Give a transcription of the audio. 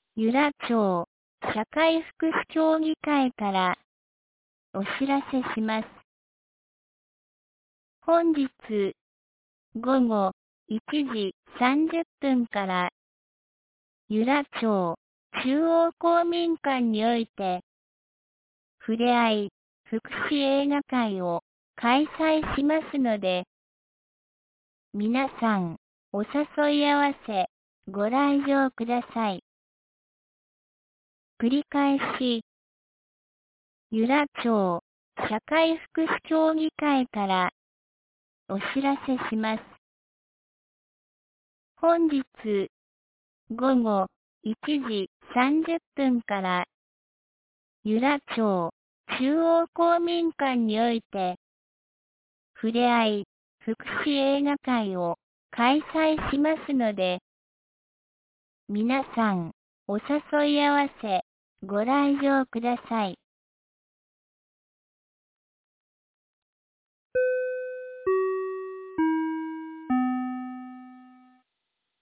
由良町社会福祉協議会からお知らせします。本日午後1時30分から由良町中央公民館においてふれあい福祉映画会を開催しますので、皆さんお誘い合わせご来場ください。繰り返し、由良町社会福祉協議会からお知らせします。本日午後1時30分から由良町中央公民館においてふれあい福祉映画会を開催しますので、皆さんお誘い合わせご来場ください。